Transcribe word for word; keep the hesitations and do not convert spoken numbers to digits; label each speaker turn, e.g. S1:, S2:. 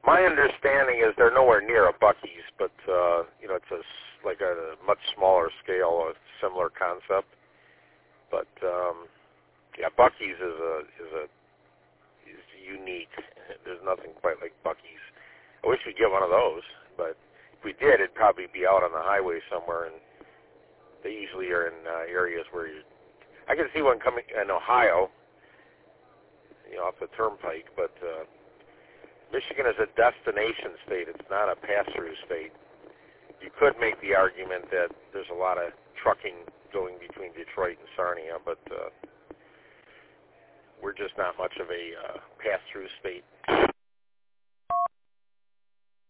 S1: My understanding is they're nowhere near a Buc-ee's, but uh, you know, it's a s- like a much smaller scale, a similar concept. But um, yeah, Buc-ee's is a is a is unique. There's nothing quite like Buc-ee's. I wish we'd get one of those, but if we did, it'd probably be out on the highway somewhere, and they usually are in uh, areas where you. I can see one coming in Ohio, you know, off the turnpike, but. Uh, Michigan is a destination state. It's not a pass-through state. You could make the argument that there's a lot of trucking going between Detroit and Sarnia, but uh, we're just not much of a uh, pass-through state.